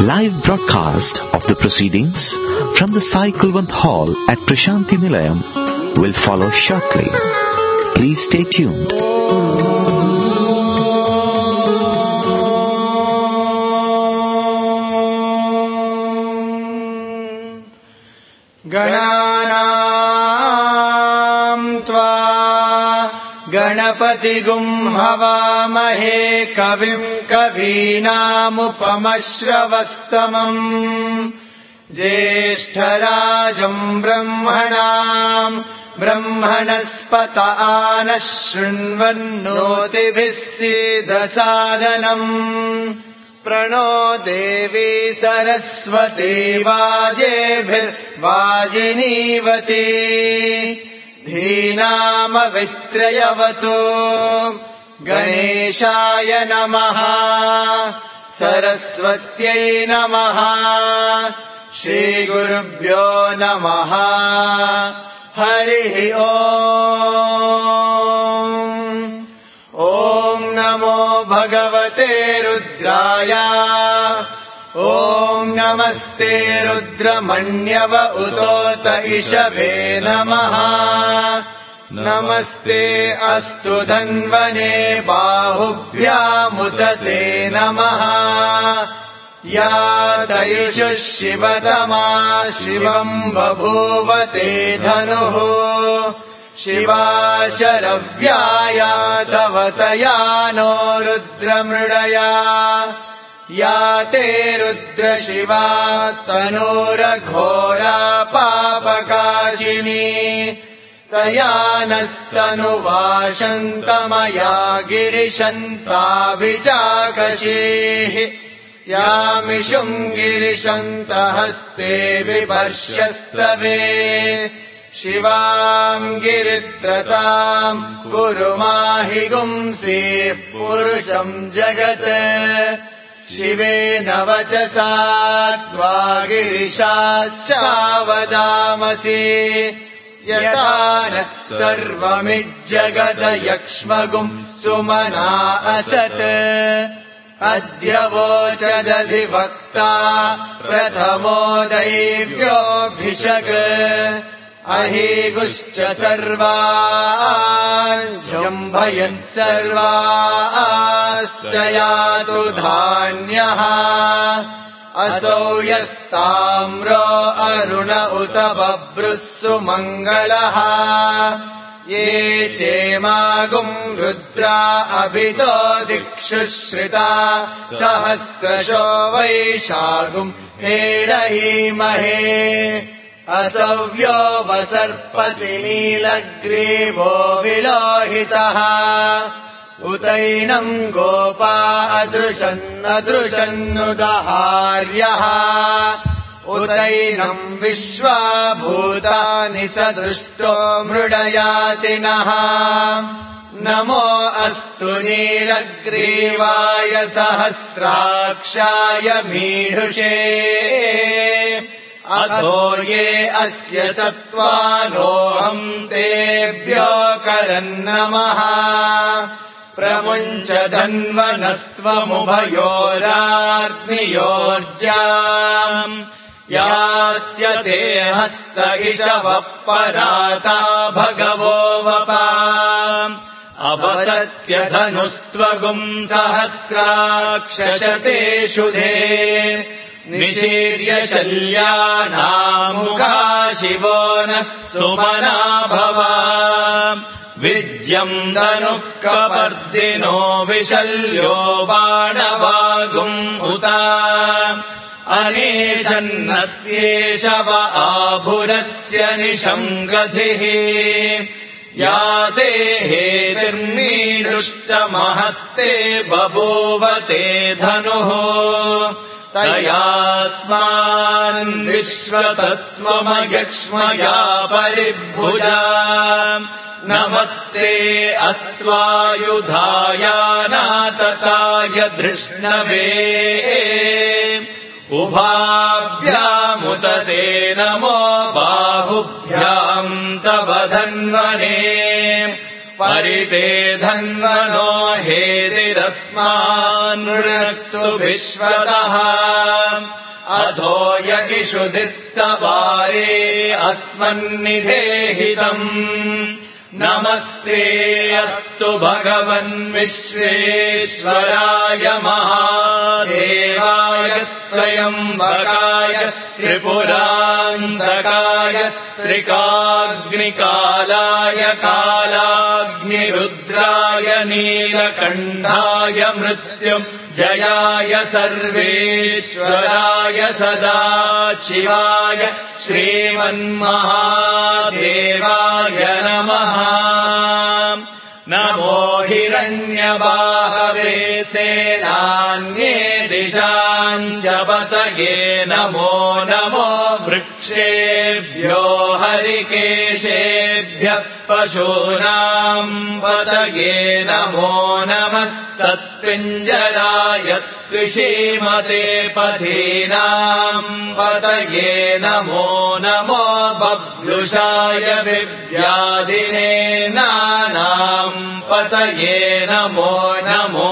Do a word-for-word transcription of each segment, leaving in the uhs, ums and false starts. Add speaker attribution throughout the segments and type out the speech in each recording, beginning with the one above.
Speaker 1: Live broadcast of the proceedings from the Sai Kulwant Hall at Prashanti Nilayam will follow shortly. Please stay tuned.
Speaker 2: Gananam tva Ganapatigum Havamahe Kavim Kavinamupamashravastamam Jeshtarajam Brahmanam Brahmanaspata Anashrinvannotibhissiddhasadanam Prano Devi Saraswati Vajebhir Vajinivati Dhinama Vitrayavatu Ganeshaya Namaha Saraswatyai Namaha Shri Gurubhyo Namaha Harihi Om Om Namo Bhagavate Rudraya Om Namaste Rudramanyava Utota Ishave Namaha Namaste Astu Dhanvane Bahubhyamutate Namaha Ya Tayushu Shivatama Shivam Babhuvate Dhanuhu Shiva Sharavyaya Tavatayano Rudramridaya Ya te Rudra Shiva Tanura Ghora Papakashini Tayanastanu Vashantamaya Girishanta Vichakashihi Yamishum Girishanta Haste Viparshastave Shivam Giritratam Kurumahi Gumsi Purusham Jagat Shive Navachasatva Girishachavadamasi Yatanas Sarvamijjagata Yakshmagum Sumana Asat Adya Vochadadi Vakta Prathamo Daivyo Bhishak Ahiguscha Sarvaan Jambhayan Sarvaastayatu Dhanyaha Aso Yastamro Aruna Utababrusu Mangalaha Ye Chemagum Rudra Abhito Dikshushrita Sahasrasho Vaishagum Hedahi Mahe Asavyo Vasarpati Nilagrivo Vilohitaha Utainam Gopa Adrushan Adrushan Udaharyaha Utainam Vishwa Bhutani Sadrushto Mrudayatinaha Namo Astu Nilagrivaya Sahasrakshaya Midhushe Adho ye asya sattvaloham tebhyo karannamaha Pramuncha dhanvanasvamubhayorarniyorjam Yasya te hasta ishavaparata bhagavo vapam Avatatya dhanusvagum sahasrakshashate shudhe Nishirya shalyana mukha shivo nas sumana bhava Vidyam danukapardino vishalyo vanavagum uta Anejannasyeshava abhurasya nishangadhihi Yate hetirnidushtamahste babuvate dhanuho Tayasman vishvatasmamayakshmaya paribhuja Namaste astvayudhaya natataya drishnave Ubhabhyamutate namo bahubhyam tavadhanvane Parite dhanvano hetirasman nृणक्तु vishvataha अधो यगिषुधिस्तवारे अस्मन्निधेहितम् नमस्ते अस्तु भगवन् विश्वेश्वराय महादेवाय त्रयम्बकाय त्रिपुरान्तकाय त्रिकाग्निकालाय कालाग्निरुद्राय नीलकण्ठाय मृत्युम् जयाय सर्वेश्वराय सदाशिवाय श्रीमन्महादेवाय नमः। नमो हिरण्यबाहवे सेनान्ये दिशाम् च पतये नमो नमो वृक्षेभ्यो हरिकेशेभ्यः पशूनाम् पतये नमो नमः सस्पिञ्जराय त्रिशीमते पथीनाम् पतये नमो नमो बभ्युषाय विव्याधिने नानाम् पतये नमो नमो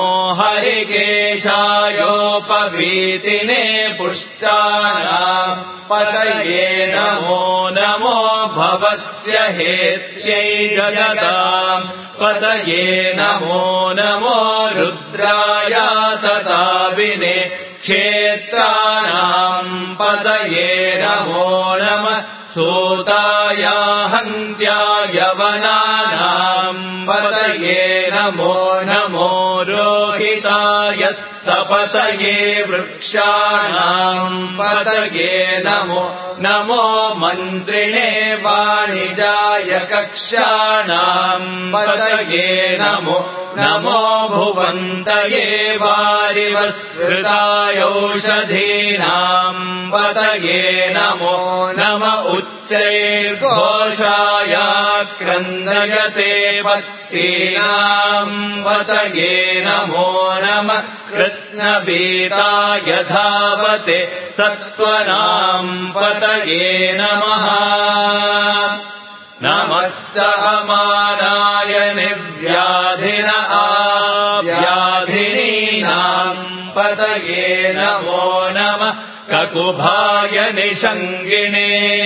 Speaker 2: हरिकेशायोपवीतिने पुष्टानाम् पतये नमो नमो भवस्य हेत्यै जगताम् पतये नमो नमो रुद्राय तताविने क्षेत्राणाम् पतये नमो नमः सूताय हन्त्याय वनानाम् पतये नमो नमो रोहिताय सपतये वृक्षाणाम् पतये नमो नमो मन्त्रिणे वाणिजाय कक्षाणाम् पतये नमो नमो भुवन्तये वारिवस्कृतायौषधीनाम् पतये नमो नम उच्चैर्घोषाय क्रन्दयते पत्तीनाम् पतये नमो नमः कृष्णबीताय धावते सत्त्वनाम् पतये नमः नमः सहमानाय निव्याधिन आव्याधिनीनाम् पतये नमो नमः ककुभाय निषङ्गिणे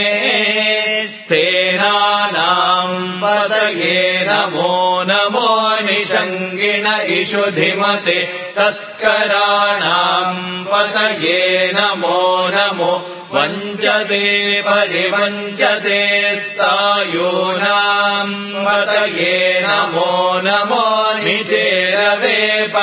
Speaker 2: स्थेनानाम् पतये नमो नमो निषङ्गिण इषुधिमते तस्कराणाम् पतये नमो नमो वञ्चते परिवञ्चते स्थायूनाम् पतये नमो नमो निषेरवे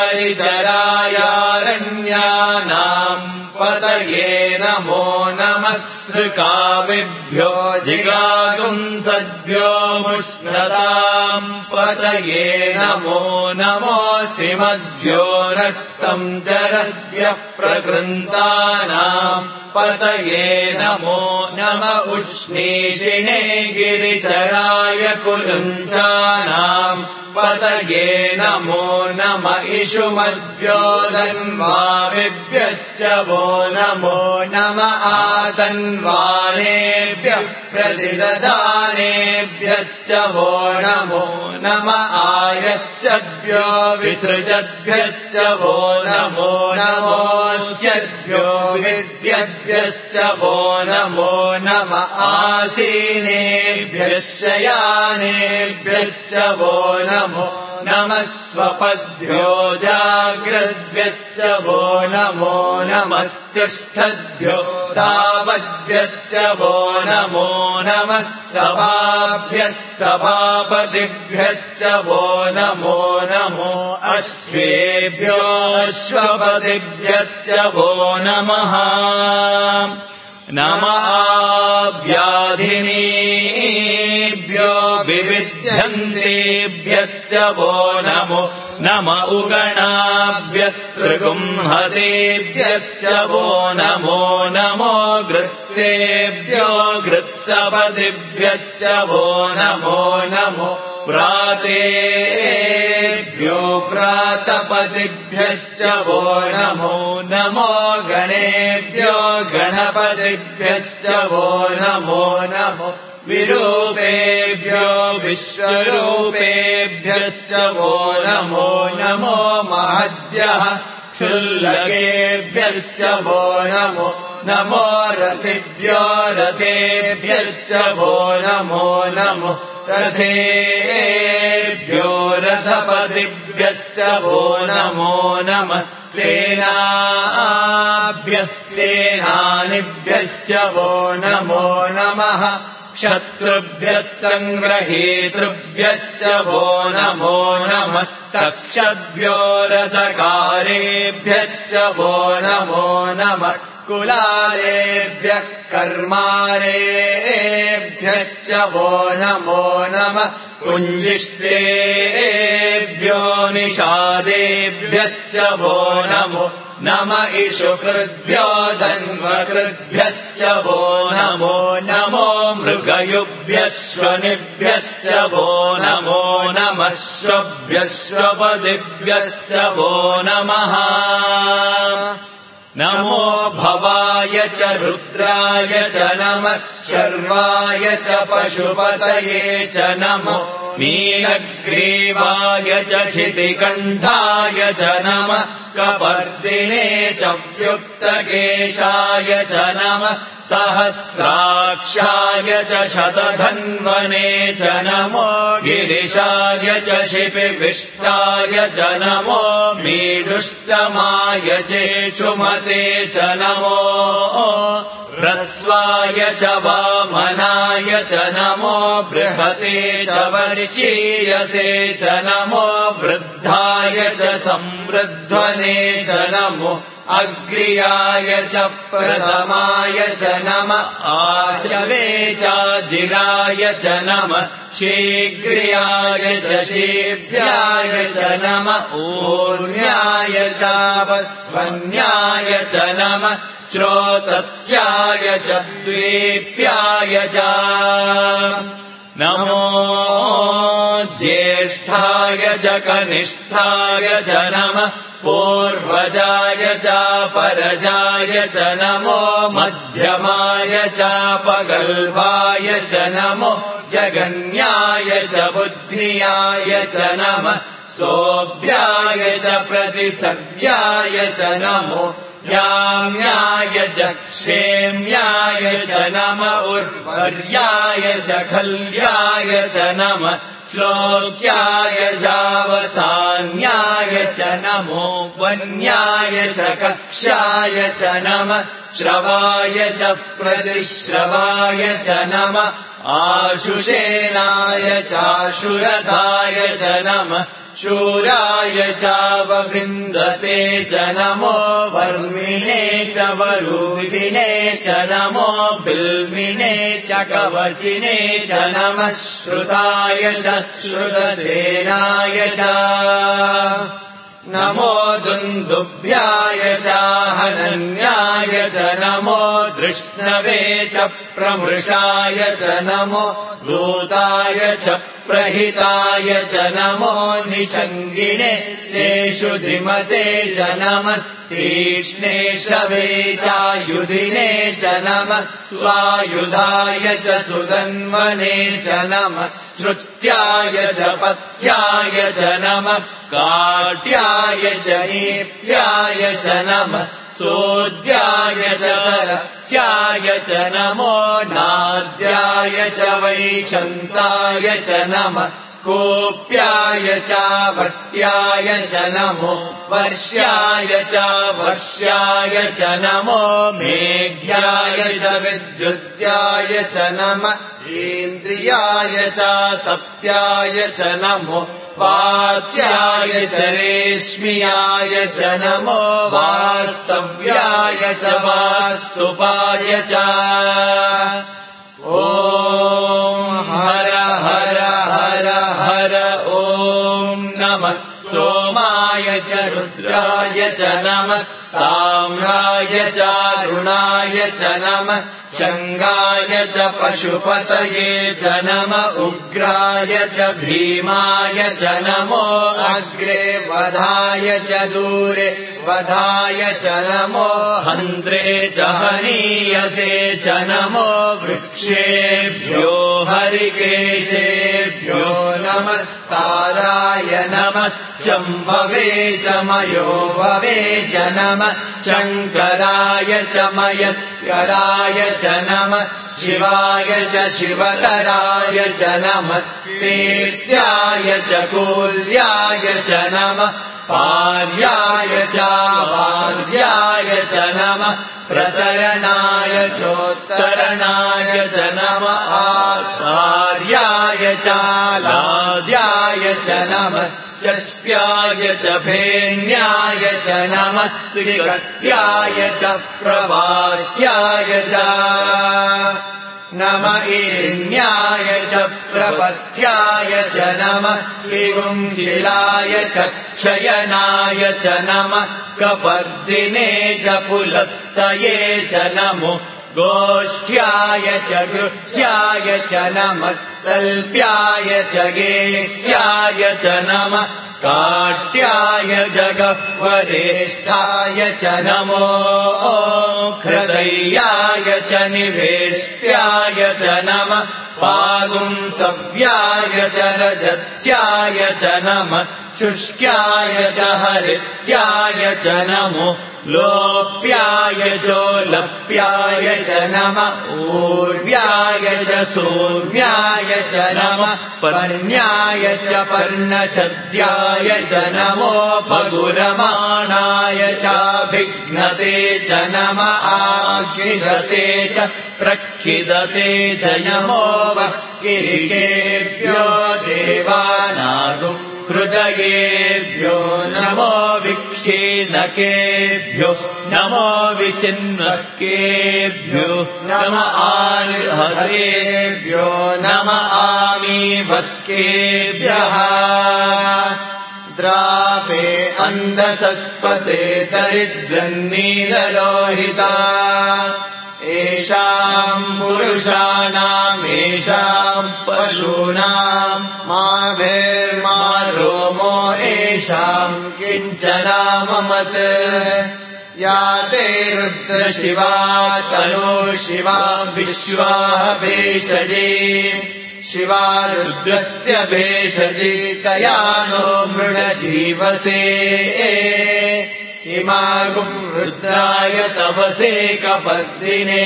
Speaker 2: परिचरायारण्यानाम् पतये नमो नमः सृकाविभ्यो जिगागुंसद्भ्यो मुष्णताम् पतये नमो नमो सिमद्भ्यो रक्तम् चरद्भ्यः प्रकृन्तानाम् पतये नमो नम उष्णीषिणे गिरिचराय कुलुञ्चानाम् पतये नमो नम इषुमद्भ्यो धन्वाविभ्यश्च वो नमो नम आतन्वानेभ्यः प्रतिददानेभ्यश्च वो नमो नम आयच्छद्भ्यो विसृजद्भ्यश्च वो नमो नमोऽस्यद्भ्यो विद्यद्भ्यश्च वो नमो नम आसीनेभ्यः शयानेभ्यश्च वो नमो नमः स्वपद्भ्यो जाग्रद्भ्यश्च वो नमो नमस्तिष्ठद्भ्यो तावद्भ्यश्च वो नमो नमः सभाभ्यः सभापतिभ्यश्च वो नमो नमो अश्वेभ्यो अश्वपतिभ्यश्च वो नमः नमः व्याधिनीभ्यो विविध्यन्तेभ्यश्च वो नमो नम उगणाभ्यस्त्रिगुंहतेभ्यश्च वो नमो नमो गृत्सेभ्यो गृत्सपतिभ्यश्च वो नमो नमो प्रातेभ्यो प्रातपतिभ्यश्च वो नमो नमो गणेभ्यो गणपतिभ्यश्च वो नमो नमो विरूपेभ्यो विश्वरूपेभ्यश्च वो नमो नमो महद्भ्यः क्षुल्लकेभ्यश्च वो नमो नमो रथिभ्यो रथेभ्यश्च वो नमो नमो रथेभ्यो रथपतिभ्यश्च वो नमो नमः सेनाभ्यः सेनानिभ्यश्च वो नमो नमः शत्रुभ्यः सङ्ग्रहेतृभ्यश्च वो नमो नमस्तक्षभ्यो रथकारेभ्यश्च वो नमो नमः कुलालेभ्यः कर्मारेभ्यश्च वो नमो नमः कुञ्जिष्टेभ्यो निषादेभ्यश्च वो नमो नम इषुकृद्भ्यो धन्वकृद्भ्यश्च वो नमो नमो मृगयुभ्यश्वनिभ्यश्च वो नमो नमः श्वभ्यश्वपदिभ्यश्च वो नमः नमो भवाय च रुद्राय च नमः शर्वाय च पशुपतये च नमो नीलग्रीवाय च क्षितिकण्ठाय च नमः कपर्दिने च व्युक्तकेशाय च नमः सहस्राक्षाय च शतधन्वने च नमो गिरिशाय च शिपिविष्टाय च नमो मीडुष्टमाय चेषुमते च नमो ह्रस्वाय च वामनाय च नमो बृहते च वर्षीयसे च नमो वृद्धाय च संवृध्वने च नमो अग्र्याय च प्रथमाय च नमः आशवे चाजिराय च नमः शीघ्र्याय च शीभ्याय च नमः ऊर्ण्याय चापस्वन्याय च नमः श्रोतस्याय च द्वीप्याय च नमो ज्येष्ठाय च कनिष्ठाय च नमः पूर्वजाय च परजाय च नमो मध्यमाय च पगल्भाय च नमो जगन्याय च बुद्धियाय च नमः सोऽभ्याय च प्रतिसव्याय च नमो याम्याय च क्षेम्याय च नमः उर्वर्याय च खल्याय च नमः श्लोक्याय चावसान्याय च नमो वन्याय च कक्षाय च नमः श्रवाय च प्रतिश्रवाय च नमः आशुषेनाय चाशुरथाय च नमः शूराय चावविन्दते च नमो वर्मिणे च वरूधिने च नमो बिल्मिने च कवचिने च नमः श्रुताय च श्रुतसेनाय च नमो दुन्दुभ्याय च हनन्याय च नमो धृष्णवे च प्रमृषाय च नमो भूताय च प्रहिताय च नमो निषङ्गिने चेषु धिमते च नमस्तीक्ष्णे शवे चायुधिने च नमः स्वायुधाय च सुधन्वने च नमः श्रुत्याय च पथ्याय च नमः काट्याय च नीप्याय च नमः सोद्याय च सरस्याय च नमो नाद्याय च वैशन्ताय च नमः कोप्याय च वट्याय च नमो वर्ष्याय च वर्ष्याय च नमो मेघ्याय च विद्युत्याय च नमः इन्द्रियाय च तप्याय च नमो वात्याय च रेश्मियाय च नमो वास्तव्याय च वास्तुपाय च ॐ हर हर हर हर ॐ नमः सोमाय च रुद्राय च नमस्ताम्राय च अरुणाय च नमः शङ्गाय च पशुपतये च नम उग्राय च भीमाय च नमो अग्रे वधाय च दूरे वधाय च नमो हन्त्रे च हनीयसे च नमो वृक्षेभ्यो हरिकेशेभ्यो केभ्यो नमस्ताराय नमः शम्भवे च मयो भवे च नमः शङ्कराय च मयस्कराय च नमः शिवाय च शिवतराय च नमः तीर्थ्याय च कूल्याय च नमः पार्याय च वार्याय च नमः प्रतरणाय चोत्तरणाय च नमः आचार्याय च लाद्याय च नमः चष्प्याय च भेन्याय च नमः त्रिकट्याय च प्रवाह्याय च नम ईर्ण्याय च प्रपथ्याय च नमः किगुंशिलाय च क्षयनाय च नमः कपर्दिने च पुलस्तये च नमो गोष्ठ्याय च गृह्याय च नमस्तल्प्याय च गेह्याय च नमः काट्याय जगवरेष्ठाय च नमो हृदयाय च निवेष्ट्याय च नमः पागुंसव्याय च रजस्याय च नमः शुष्क्याय च हरित्याय च नमो लोप्याय चोलप्याय च नमः ऊर्व्याय च सोम्याय च नमः पर्ण्याय च पर्णशद्याय च नमो पगुरमाणाय चाभिघ्नते च नमः आज्ञिधते च प्रक्षिदते च नमो वक्किरिकेभ्यो देवानागुं हृदयेभ्यो नमो विक्षीणकेभ्यो नमो विचिन्वकेभ्यो नम आर्हतेभ्यो नम आमीवत्केभ्यः द्रापे अन्धसस्पते दरिद्रन्नीललोहिता एषाम् पुरुषाणाम् एषाम् पशूनाम् मा भेर्मा रोमो एषाम् किञ्चनाममत् या ते रुद्रशिवा तनो शिवा विश्वाः भेषजी शिवा रुद्रस्य भेषजी तया नो मृडजीवसे इमागुम् रुद्राय तपसे कपर्दिने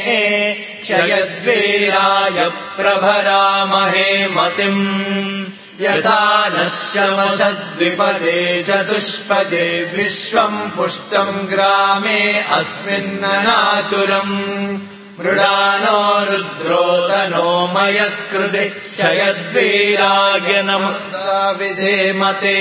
Speaker 2: क्षयद्वीराय प्रभरामहे मतिम् यथा नश्यमशद्विपदे चतुष्पदे विश्वम् पुष्टम् ग्रामे अस्मिन्ननातुरम् मृडानो रुद्रोतनो मयस्कृते क्षयद्वीराय नमसा विधेमते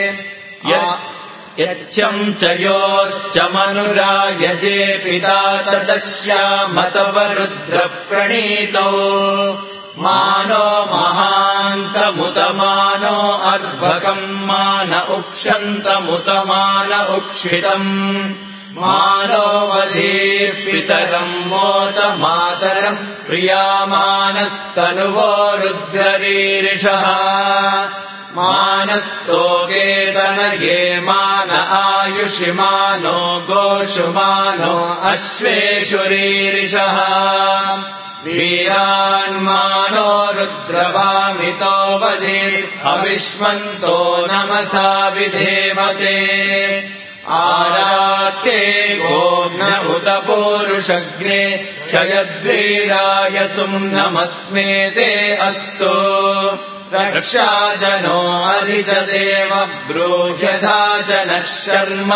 Speaker 2: यच्छम् च योश्च मनुरायजे पिता तदश्यामतव रुद्रप्रणीतो मानो महान्तमुतमानो अर्भकम् मान उक्षन्तमुतमान उक्षितम् मानो वधीः पितरम् मोत मातरम् प्रियामानस्तनुवो रुद्ररीरिषः मानस्तोगे तनये मान आयुषि मानो गोषु मानो अश्वेषु रीरिषः वीरान्मानो रुद्रभामितो वदे अविष्मन्तो नमसा विधेमते आरात्ये गोम्न उत पूरुषग्ने क्षयद्वीराय सुम् नमस्मे ते अस्तु रक्षाजनो अधि च देव ब्रूह्यथा च नः शर्म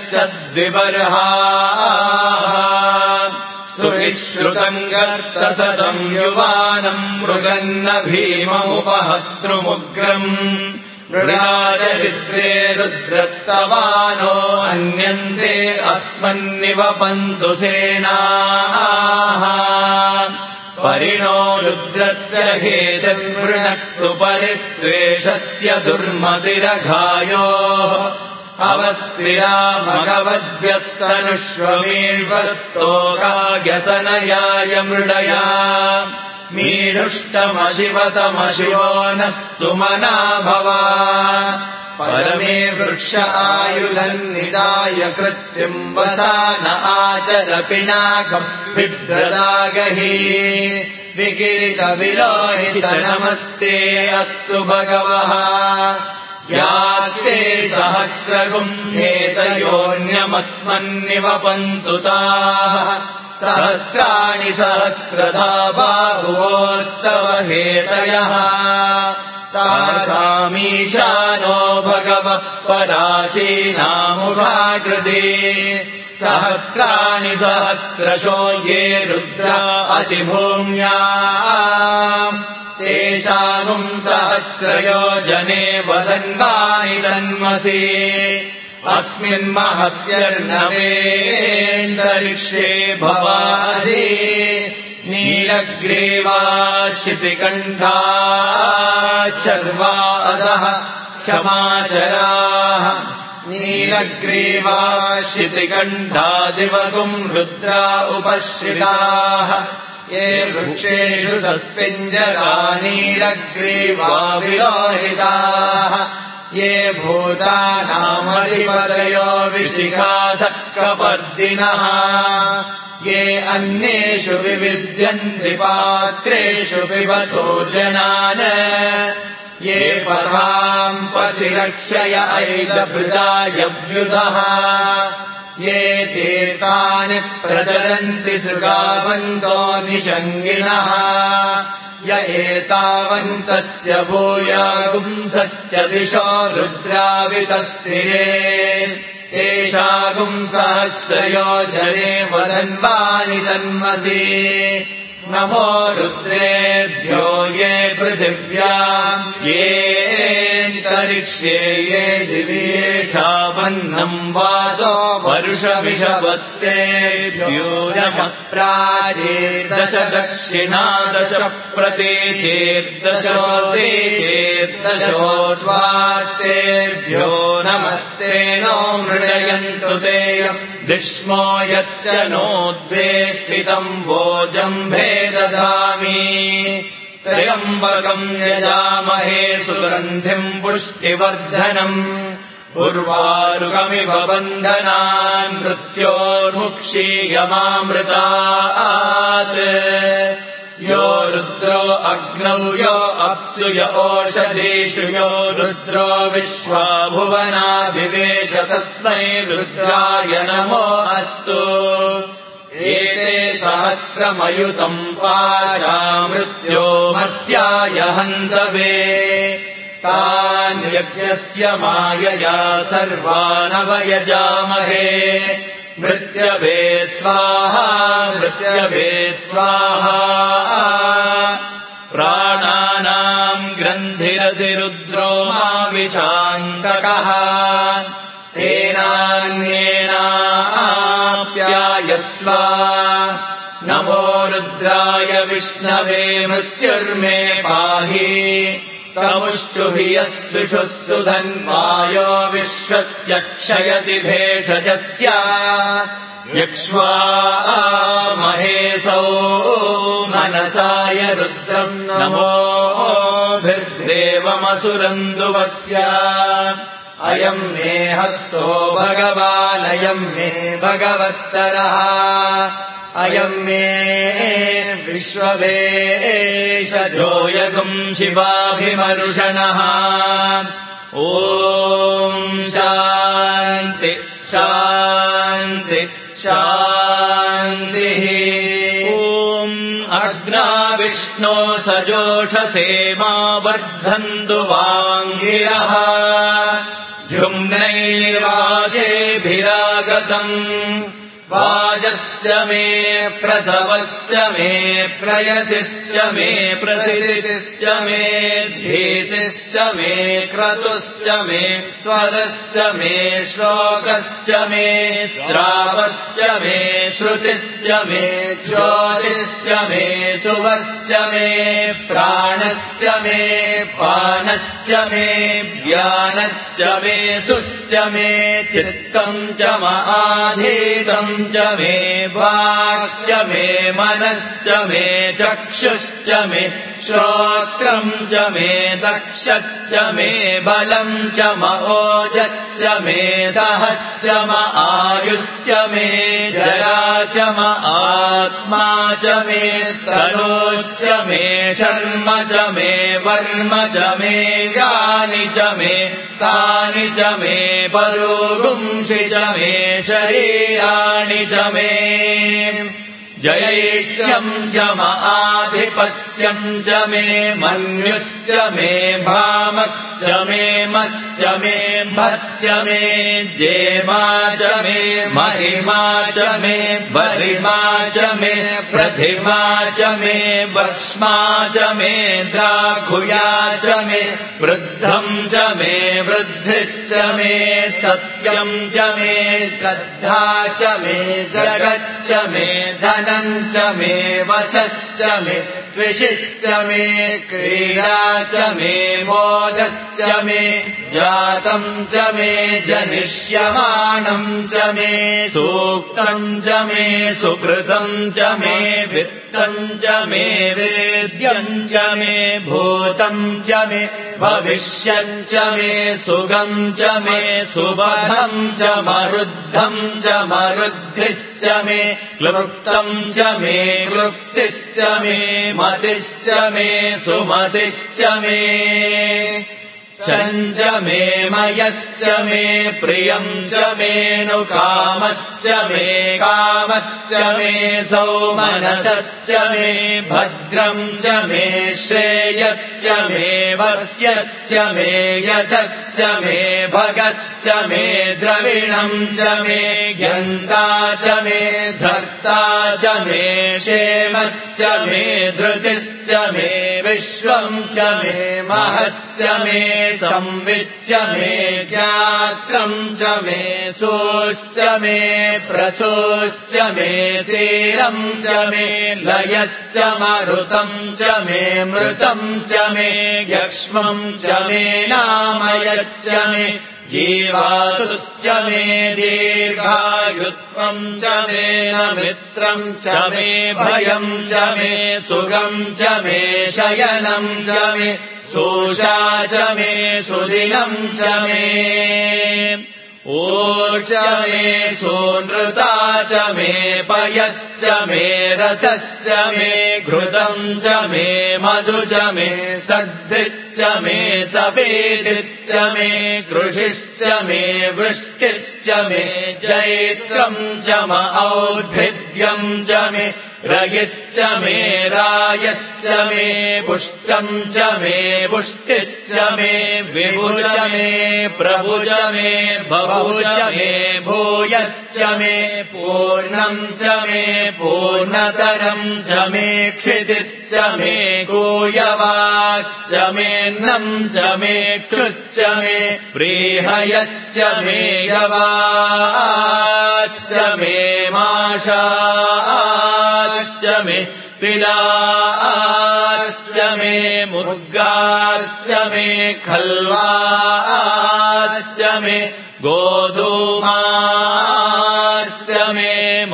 Speaker 2: यच्छद्विबर्हाः सुविश्रुतम् गर्तसतम् युवानम् मृगन्न भीममुपहर्तृमुग्रम् मृडाजरिद्रे रुद्रस्तवानो अन्यन्ते अस्मन्निवपन्तु सेनाः परिणो रुद्रस्य हेतिर्मृणक्तु परित्वेषस्य दुर्मतिरघायोः अवस्थिरा भगवद्भ्यस्तनुष्वमीर्वस्तोकायतनयाय मृडया मीढुष्टमशिवतमशिवो नः सुमना भवा परमे वृक्ष आयुधन्निदाय कृत्तिम् वसा न आचर पिनाकम् बिभ्रदागहि विकिरितविलोहित नमस्ते अस्तु भगवः यास्ते सहस्रगुम् एतयोन्यमस्मन्निवपन्तु ताः सहस्राणि सहस्रधा बाहुवोस्तव हेतयः तासामीशानो भगवः पराचीनामुखाकृते सहस्राणि सहस्रशो ये रुद्रा अतिभूम्या तेषागुम् सहस्रयोजने वदन्वानि तन्मसि अस्मिन्महत्यर्णवेन्दरिक्षे भवादि नीलग्रीवा शितिकण्ठा शर्वा अधः क्षमाचराः नीलग्रीवा शितिकण्ठादिवगुम् रुद्रा उपश्रिताः ये वृक्षेषु सस्पिञ्जरा नीलग्रीवा विलोहिताः ये भूतानामधिपतयो विशिखासक्कपर्दिनः ये अन्येषु विविध्यन्ति पात्रेषु पिबतो जनान् ये पथाम् पतिरक्षय ऐलभृदायव्युधः ये तीर्थानि प्रचलन्ति सृगावन्तो निषङ्गिणः य एतावन्तस्य भूयागुंसस्य दिशो रुद्रावितस्थिरे तेषागुम् सहस्रयोजने वदन्वानि तन्मसि नमो रुद्रेभ्यो ये पृथिव्याम् येऽन्तरिक्ष्ये ये दिव्येषावन्नम् वादो वर्षमिषवस्तेभ्यो दश प्राचेर्दश दक्षिणा दश प्रतीचेर्दशोत्तेचेर्दशोद्वास्तेभ्यो नमस्ते नो मृडयन्तु ते ग्रीष्मो यश्च नोद्वे स्थितम् वोजम्भे दधामि त्र्यम्बकम् यजामहे सुगन्धिम् पुष्टिवर्धनम् उर्वारुकमिव बन्धनान् मृत्योर्मुक्षीयमामृतात् यो रुद्रो अग्नौ यो अप्सु य ओषधीषु यो रुद्रो विश्वा भुवनाधिवेश तस्मै रुद्राय नमो अस्तु एते सहस्रमयुतम् पाशा मृत्यो मर्त्याय हन्तवे तान् यज्ञस्य मायया सर्वानवयजामहे मृत्यवे स्वाहा मृत्यवे स्वाहा प्राणानाम् ग्रन्थिरसि रुद्रो माविशान्तकः तेनान्येनाप्यायस्व नमो रुद्राय विष्णवे मृत्युर्मे पाहि तमुष्टुहि यस्विषुः सुधन्वायो विश्वस्य क्षयति भेषजस्य यक्ष्वा महेशौ मनसाय रुद्रम् नमोभिर्देवमसुरन्दुवस्य अयम् मे हस्तो भगवानयम् मे भगवत्तरः अयम् मे विश्ववेशजो यगुम् शिवाभिमर्षणः ॐ शान्ति शान्ति शान्तिः ॐ अग्ना विष्णो सजोषसे मा वर्धन्तु वाङ्गिरः द्युम्नैर्वाजेभिरागतम् वाजश्च मे प्रसवश्च मे प्रयतिश्च मे प्रसिद्धिश्च मे धीतिश्च मे क्रतुश्च मे स्वरश्च मे श्लोकश्च मे द्रावश्च मे श्रुतिश्च मे ज्योतिश्च मे शुभश्च मे प्राणश्च मे पानश्च मे ज्ञानश्च मे सुश्च मे चित्तम् च महाधीतम् च मे वाक्च मे मनश्च मे चक्षुश्च मे श्रोत्रम् च मे दक्षश्च मे बलम् च मओजश्च मे सहश्च म आयुश्च मे जरा च म आत्मा च मे तनोश्च मे शर्म च मे वर्म च मे गानि च मे स्थानि च मे परोगुंसि च मे शरीराणि च मे जयैष्ठ्यम् च म आधिपत्यम् च मे मन्युश्च मे भामश्च मे मश्च मे भश्च मे जेमा च मे महिमा च मे वरिमा च मे प्रथिमा च मे वक्ष्मा च मे द्राघुया च मे वृद्धम् च मे वृद्धिश्च मे सत्यम् च मे श्रद्धा च मे जगच्च मे धनम् च मे वशश्च मे द्विषिश्च मे क्रीडा च मे मोदश्च मे जातम् च मे जनिष्यमाणम् च मे सूक्तम् च मे सुकृतम् च मे वित्तम् च मे वेद्यम् च मे भूतम् च मे भविष्यम् च मे सुगम् च मे सुबधम् च मरुद्धम् च मरुद्धिश्च मे क्लृप्तम् च मे क्लृप्तिश्च मे मतिश्च मे सुमतिश्च मे चञ्च मे मयश्च मे प्रियम् च मे नुकामश्च मे कामश्च मे सौमनसश्च मे भद्रम् च मे श्रेयश्च मे वस्यश्च मे यशश्च मे भगश्च मे द्रविणम् च मे ज्ञन्ता च मे धर्ता च मे क्षेमश्च मे धृतिश्च मे विश्वम् च मे महश्च मे संविच्च मे ज्ञात्रम् च मे सोश्च मे प्रसोश्च मे शीलम् च मे लयश्च मरुतम् च मे मृतम् च मे यक्ष्मम् च मे नामयच्च मे जीवातुश्च मे दीर्घायुत्वम् च मे न मित्रम् च मे भयम् च मे सुगम् च मे शयनम् च मे सोषा च मे सुदिनम् च मे ऊर्च मे सोनृता च मे पयश्च मे रसश्च मे घृतम् च मे मधु च मे सद्धिश्च मे सपेतिश्च मे कृषिश्च मे वृष्टिश्च मे जैत्रम् च म और्भिद्यम् च मे रयिश्च मे रायश्च मे पुष्टम् च मे पुष्टिश्च मे विभुज मे प्रभुज मे बहुज मे भूयश्च मे पूर्णम् च मे पूर्णतरम् च मे क्षितिश्च मे कूयवाश्च मेऽन्नम् च मे क्षुच्च मे प्रीहयश्च मे यवाश्च मे माशाश्च मे तिलाश्च मे मुद्गाश्च मे खल्वाश्च मे गोधूमाश्च मे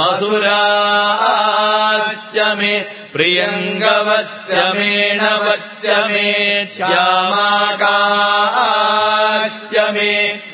Speaker 2: मधुराश्च मे प्रियङ्गवश्च मे नवश्च मे श्यामाकाश्च मे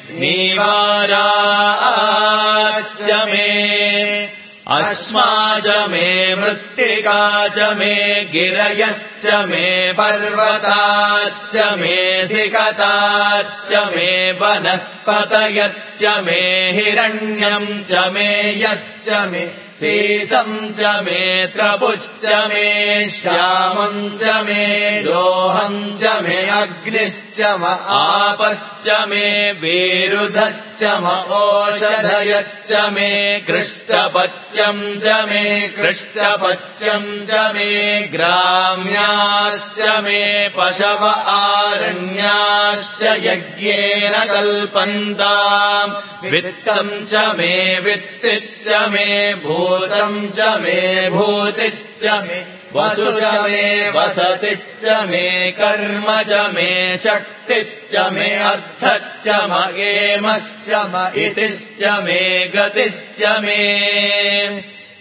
Speaker 2: नीवाराश्च मे अस्मा च मे मृत्तिका च मे गिरयश्च मे पर्वताश्च मे सिकताश्च मे वनस्पतयश्च मे हिरण्यम् च मे यश्च मे सीसम् च मे त्रपुश्च मे श्यामम् च मे लोहम् च मे अग्निश्च म आपश्च मे विरुधश्च म ओषधयश्च मे कृष्टपच्यम् च मे कृष्टपच्यम् च मे ग्राम्याश्च मे पशव आरण्याश्च यज्ञेन कल्पन्ताम् वित्तम् च मे वित्तिश्च मे भूतम् च मे भूतिश्च मे वसु च मे वसतिश्च मे कर्म च मे शक्तिश्च मे अर्थश्च म एमश्च म इतिश्च मे गतिश्च मे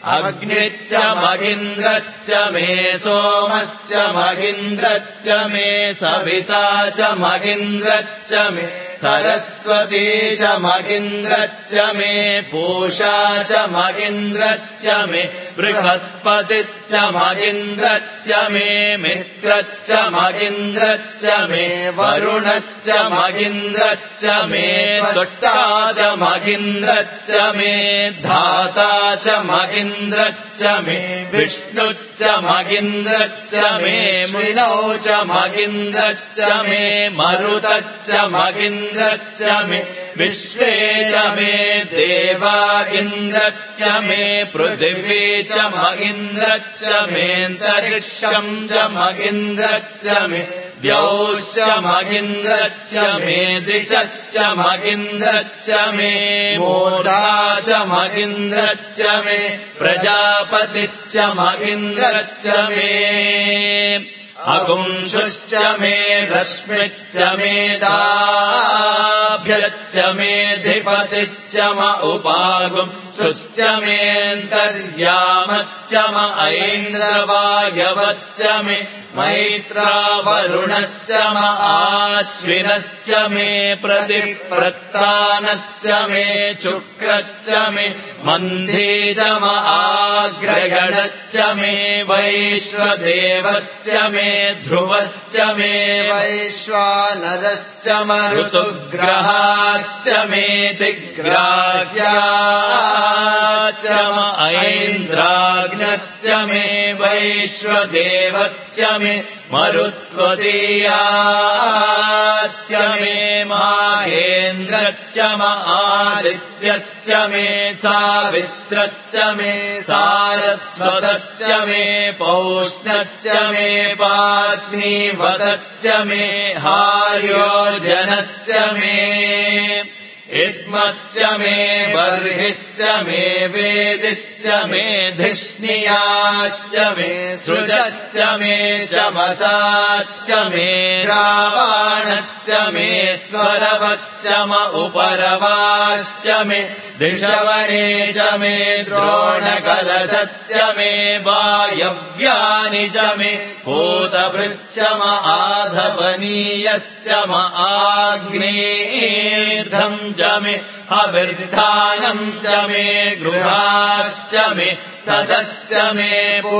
Speaker 2: अग्निश्च मगिन्द्रश्च मे सोमश्च मगिन्द्रश्च मे सविता च मगिन्द्रश्च मे सरस्वती च मगिन्द्रश्च मे पूषा च मगिन्द्रश्च मे बृहस्पतिश्च मगिन्द्रश्च मे मित्रश्च मगिन्द्रश्च मे वरुणश्च मगिन्द्रश्च मे त्वष्टा च मगिन्द्रश्च मे धाता च मगिन्द्रश्च मे विष्णुश्च मगिन्द्रश्च मे मृणौ च मगिन्द्रश्च मे मरुतश्च मगिन्द्रश्च मे विश्वे च मे देवा इन्द्रश्च मे पृथिवी च मगिन्द्रश्च मेऽन्तरिक्षम् च मगिन्द्रश्च मे द्यौश्च मगिन्द्रश्च मे दिशश्च मगिन्द्रश्च मे मूर्धा च मगिन्द्रश्च मे प्रजापतिश्च मगिन्द्रश्च मे अकुंशुश्च मे रश्मिश्च मे दाभ्यश्च मे धिपतिश्च म उपागुंसुश्च मेऽन्तर्यामश्च म ऐन्द्रवायवश्च मे मैत्रावरुणश्च म आश्विनश्च मे प्रतिप्रस्थानश्च मे शुक्रश्च मे मन्धी च म आग्रगणश्च मे वैश्वदेवश्च मे ध्रुवश्च मे वैश्वानरश्च म ऋतुग्रहाश्च मे दिग्राह्याश्च म ऐन्द्राग्नश्च मे वैश्वदेवश्च मे मरुत्वतीयाश्च मे माहेन्द्रश्च म आदित्यश्च मे सावित्रश्च मे सारस्वतश्च मे पौष्णश्च मे पात्नीवतश्च मे हार्योजनश्च मे इद्मश्च मे बर्हिश्च मे वेदिश्च मे धिष्णियाश्च मे सृजश्च मे चमसाश्च मे रावाणश्च मे स्वरवश्च म उपरवाश्च मे दिशवणे च मे द्रोणकलशश्च मे वायव्यानि च मे भूतभृच्च म आधवनीयश्च म आग्नेर्धम् च मे हविर्धानम् च मे गृहाश्च मे सदश्च मे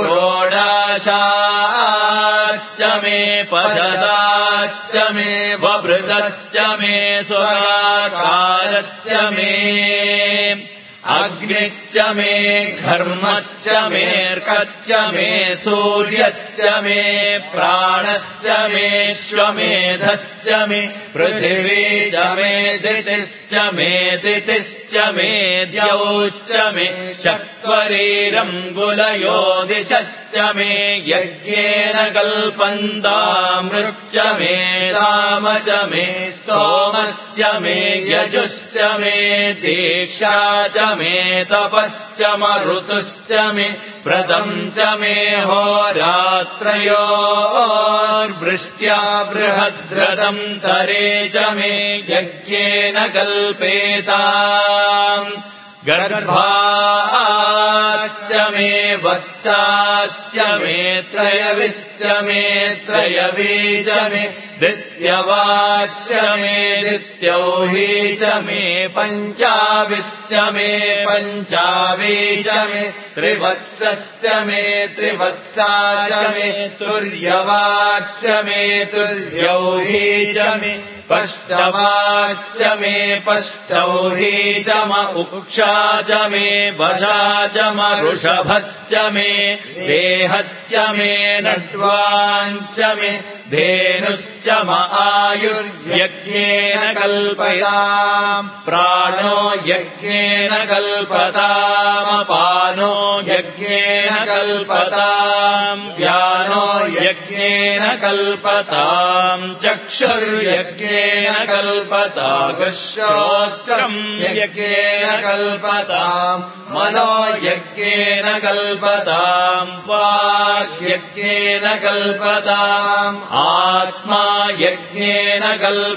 Speaker 2: पुरोडाशाश्च मे पशदाश्च मे वभृतश्च मे स्वकाकारश्च मे अग्निश्च मे घर्मश्च मेऽर्कश्च मे सूर्यश्च मे प्राणश्च मे श्वमेधश्च मे पृथिवी च मे दितिश्च मे दितिश्च मे द्यौश्च मे शक्वरीरम् गुलयो दिशश्च मे यज्ञेन कल्पन्तामृच्च मे साम च मे स्तोमश्च मे यजुश्च मे दीक्षा च मे तपश्च मरुतुश्च मे व्रतम् च मे होरात्रयोर्वृष्ट्या बृहद्रथम् तरे च मे यज्ञेन कल्पेताम् गर्भाश्च मे वत्साश्च मे त्रयविश्च मे त्रयवी च मे दित्यवाच्च मे दित्यौही च मे पञ्चाविश्च मे पञ्चावी च मे त्रिवत्सश्च मे त्रिवत्सा च मे तुर्यवाच्च मे तुर्यौही च मे पष्टवाच्च मे पष्टौही च म उक्षा च मे वशा च म ऋषभश्च मे देहच्च मे नड्वाञ्च मे धेनुश्च म आयुर्यज्ञेन कल्पयाम् प्राणो यज्ञेन कल्पतामपानो यज्ञेन कल्पताम् व्यानो यज्ञेन कल्पताम् चक्षुर्यज्ञेन कल्पतागुश्रोत्रम् यज्ञेन कल्पताम् मनो यज्ञेन कल्पताम् वाक्यज्ञेन कल्पताम् आत्मा यज्ञेन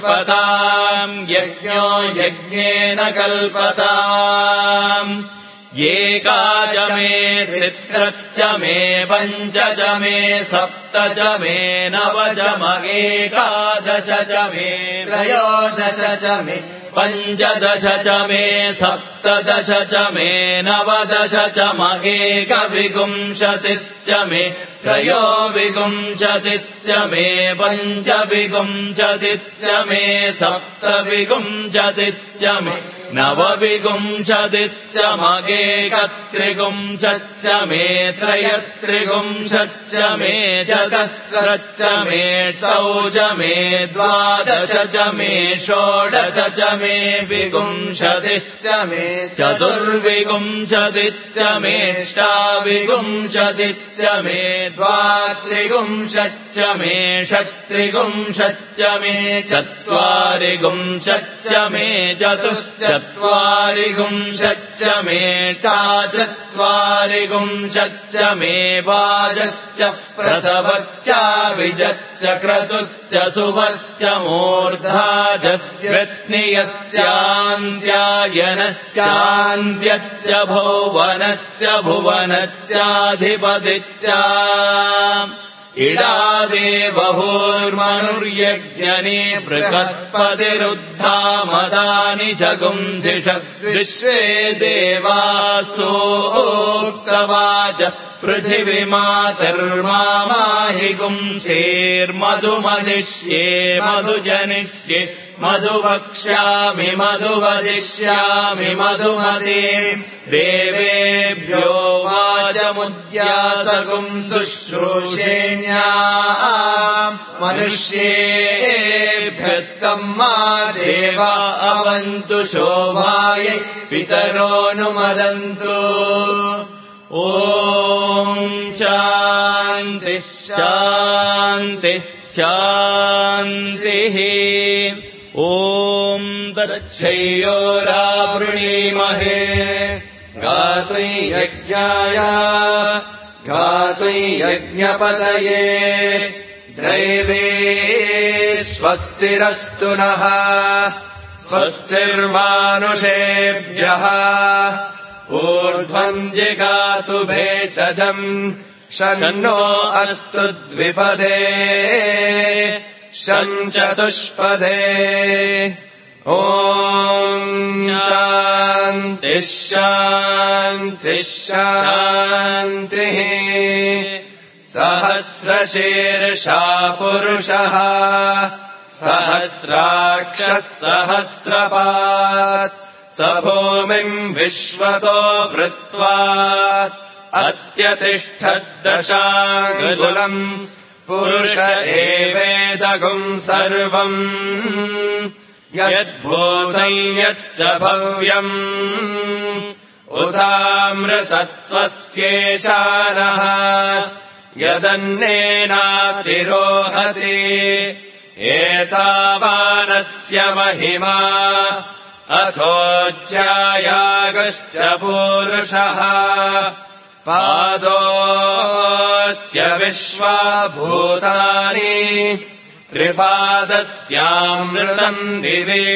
Speaker 2: कल्पताम् यज्ञो यज्ञेन कल्पताम् एकाच मे तिस्रश्च मे पञ्चच मे सप्तच मे नवच मे एकादश च मे त्रयोदश च मे पञ्चदश च मे सप्तदश च मे नवदश च मे एकविंशतिश्च मे त्रयोविंशतिश्च मे पञ्चविंशतिश्च मे सप्तविंशतिश्च मे नवविंशतिश्च मगेकत्रिंशच्च मे त्रयस्त्रिंशच्च मे चतस्रश्च मे षोडश मे द्वादश च मे षोडश च मे विंशतिश्च मे चतुर्विंशतिश्च मे षट्विंशतिश्च मे द्वात्रिंशच्च मे षट्त्रिंशच्च मे चत्वारिंशच्च मे चतुश्च चत्वारिंशच्च मे षट्चत्वारिंशच्च मे वाजश्च प्रसवश्च विजश्च क्रतुश्च शुभश्च मूर्धा च व्यस्नियश्चान्त्यायनश्चान्त्यश्च भुवनश्च भुवनश्चाधिपतिश्च इडादेवहुर्मनुर्यज्ञने बृहस्पतिरुद्धामदानि च गुंसिष विश्वे देवासोक्तवाच पृथिवीमातर्माहि गुंसेर्मधुमदिष्ये मधुजनिष्ये मधुवक्ष्यामि मधुवदिष्यामि मधुमते देवेभ्यो वाचमुद्यासगुं शुश्रूषेण्या मनुष्येभ्यस्तम् मा देवा अवन्तु शोभाय पितरोऽनुमदन्तु ॐ शान्ति शान्ति शान्तिः ॐ तच्छयोरावृणीमहे गातुं यज्ञाय गातुं यज्ञपतये दैवे स्वस्तिरस्तु नः स्वस्तिर्मानुषेभ्यः ऊर्ध्वम् जिगातु भेषजम् शन्नो अस्तु द्विपदे शं चतुष्पदे ॐ शान्तिः शान्तिः शान्तिः सहस्रशीर्षा पुरुषः सहस्राक्षः सहस्रपात् स भूमिम् विश्वतो वृत्वा अत्यतिष्ठद्दशाङ्गुलम् पुरुष एवेदगुम् सर्वम् यद्भूतम् यच्च भव्यम् उदामृतत्वस्येशानः यदन्नेनातिरोहति एतावानस्य महिमा अथोज्यायागश्च पूरुषः पादोऽस्य विश्वाभूतानि त्रिपादस्यामृतम् दिवे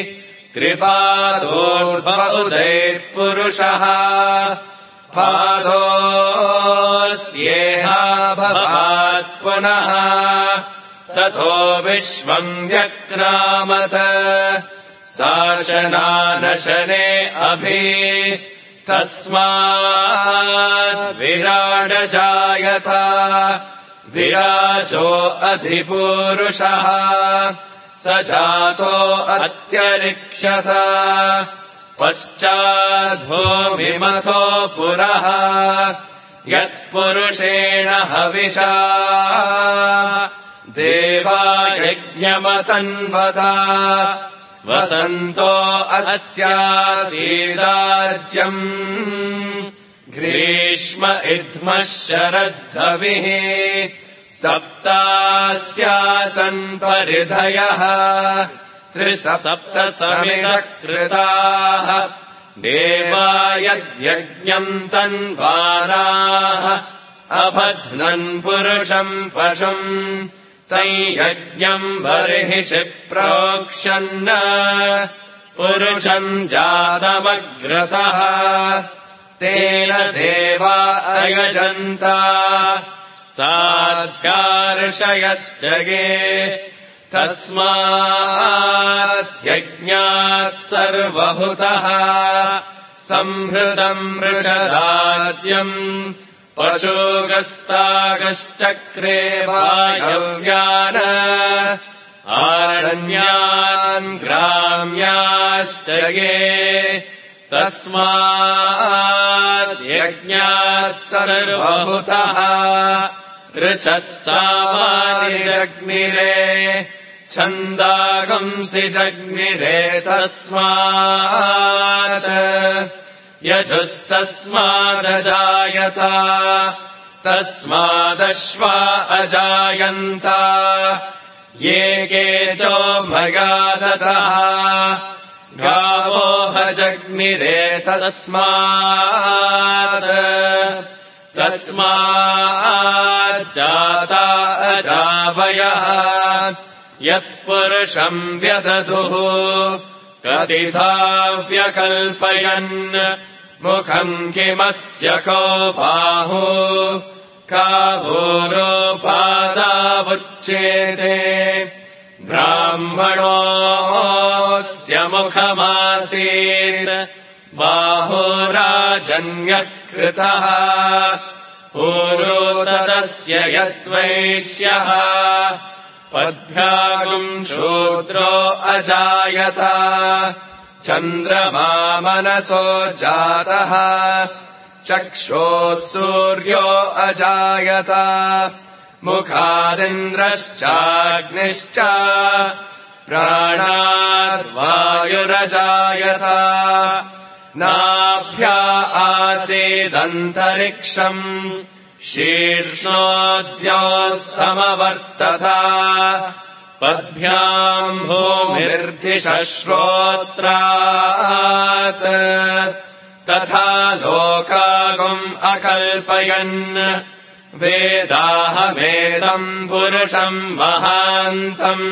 Speaker 2: त्रिपादोर्बहुदैः पादोऽस्येहा भवात् पुनः ततो विश्वम् व्यक्रामत साचनानशने अभि तस्माद् विराड जायत विराजो अधिपूरुषः स जातो अत्यरिक्षत पश्चाद्भूमिमथो पुरः यत्पुरुषेण हविषा देवा यज्ञमतन्वता वसन्तो अस्यासीदाज्यम् ग्रीष्म इद्मः शरद्धविः सप्तास्यासन् परिधयः त्रिसप्तसमितकृताः देवा यद्यज्ञम् तन्वानाः अबध्नन् पुरुषम् पशुम् संयज्ञम् बर्हिषि प्रोक्षन् पुरुषम् जातमग्रतः तेन देवा अयजन्त साध्यार्षयश्च ये तस्मात् यज्ञात् सर्वभूतः संहृतम् मृषदाज्यम् पशुगस्तागश्चक्रे वायव्यान् आरण्यान् ग्राम्याश्च ये तस्मात् यज्ञात् सर्वभूतः ऋचः सामानि जग्निरे छन्दागंसि जग्निरे तस्मात् यजुस्तस्मादजायत तस्मादश्वा अजायन्त ये केचो भगादतः गावो हजग्निरे तस्मात् तस्माज्जाता अजावयः यत्पुरुषम् व्यदधुः कतिधा व्यकल्पयन् मुखम् किमस्य को बाहु का भूरोपादावुच्येते ब्राह्मणोऽस्य मुखमासीत् बाहुराजन्यः कृतः पूरोदरस्य यद्वैश्यः पद्भ्यागुम् शूद्रो अजायत चन्द्रमा मनसो जातः चक्षोः सूर्यो अजायत मुखादिन्द्रश्चाग्निश्च प्राणाद्वायुरजायत नाभ्या आसीदन्तरिक्षम् शीर्ष्णोद्योः समवर्तत पद्भ्याम् भूमिर्धिश्रोत्रात् तथा लोकागुम् अकल्पयन् वेदाहमेदम् पुरुषम् महान्तम्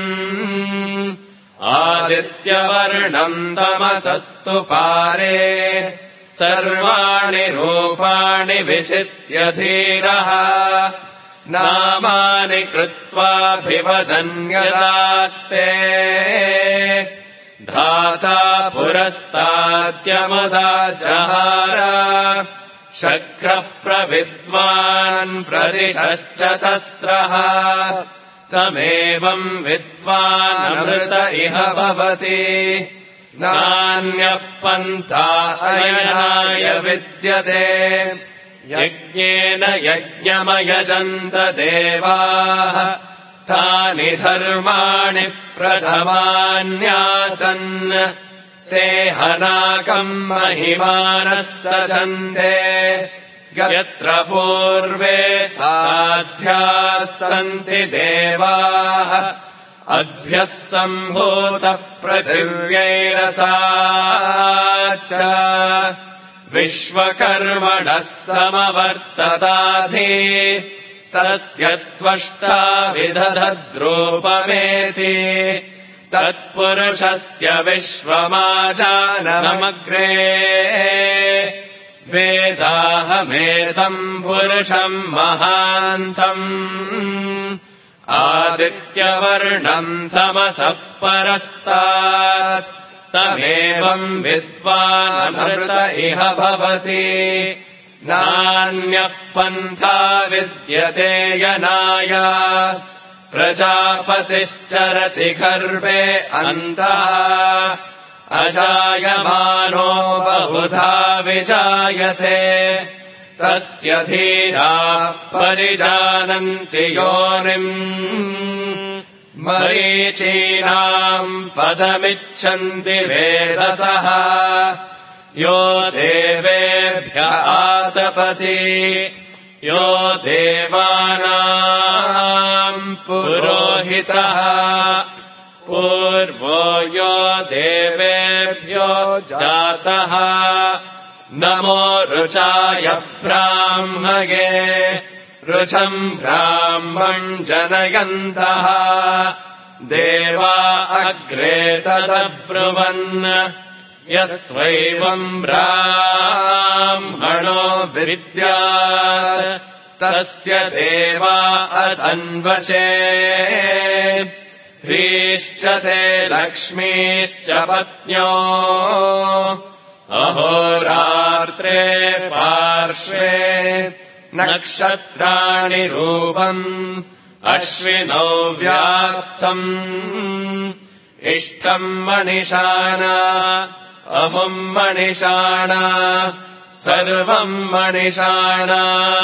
Speaker 2: आदित्यवर्णम् तमसस्तु पारे सर्वाणि रूपाणि विचित्य धीरः नामानि कृत्वाभिवदन्यदास्ते धाता पुरस्ताद्यमुदा जहार शक्रः प्रविद्वान् प्रदिशश्च तस्रः तमेवम् विद्वानमृत इह भवति नान्यः पन्था अयनाय विद्यते यज्ञेन यज्ञमयजन्त देवाः तानि धर्माणि प्रथमान्यासन् ते हनाकम् महिमानः सजन्ते यत्र पूर्वे साध्याः सन्ति देवाः अभ्यः सम्भूतः पृथिव्यैरसाच्च विश्वकर्मणः समवर्तताधि तस्य त्वष्टा विदधद्रूपमेति तत्पुरुषस्य विश्वमाजानमग्रे वेदाहमेतम् पुरुषम् महान्तम् आदित्यवर्णम् तमसः परस्तात् तमेवम् विद्वानमृत इह भवति नान्यः पन्था विद्यते यनाय प्रजापतिश्चरति गर्भे अन्तः अजायमानो बहुधा विजायते तस्य धीराः परिजानन्ति योनिम् मरीचीनाम् पदमिच्छन्ति वेदसः यो देवेभ्य आतपति यो देवानाम् पुरोहितः पूर्वो यो देवेभ्यो जातः नमो रुचाय ब्राह्मगे रुचम् ब्राह्मम् जनयन्तः देवा अग्रे तदब्रुवन् यस्वैवम् ब्राह्मणो विद्यात् तस्य देवा असन्वशे ह्रीश्च ते लक्ष्मीश्च पत्न्यो अहोरात्रे पार्श्वे नक्षत्राणि रूपम् अश्विनौ व्याप्तम् इष्टम् मनिषाणा अमुम् मनिषाणा सर्वम् मनिषाणा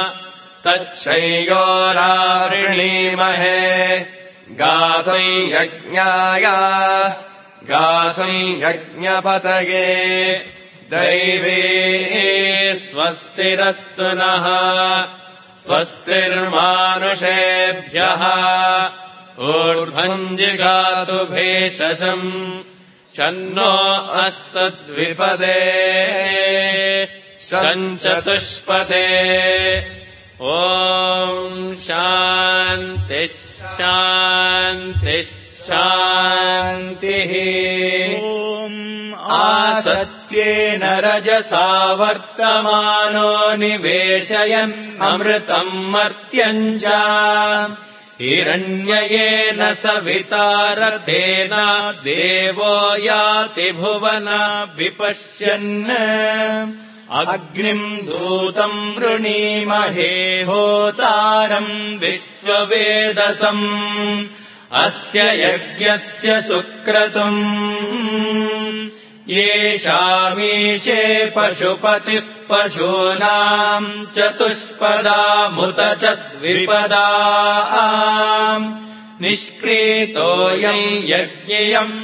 Speaker 2: तच्छयोरावृणीमहे गातुम् यज्ञाय गातुम् यज्ञपतये दैवी स्वस्तिरस्तु नः स्वस्तिर्मानुषेभ्यः ऊर्ध्वम् जिगातु भेषजम् शन्नो अस्तद्विपदे शञ्चतुष्पदे ॐ शान्तिः शान्तिः शान्तिः ॐ आसत्येन रजसा वर्तमानो निवेशयन् अमृतम् मर्त्यम् च हिरण्ययेन सविता रथेन देवो याति भुवन विपश्यन् अग्निम् दूतम् वृणीमहे होतारम् विश्ववेदसम् अस्य यज्ञस्य सुक्रतुम् येषामीशे पशुपतिः पशूनाम् चतुष्पदामुत च द्विपदा निष्क्रीतोऽयम् यज्ञियम्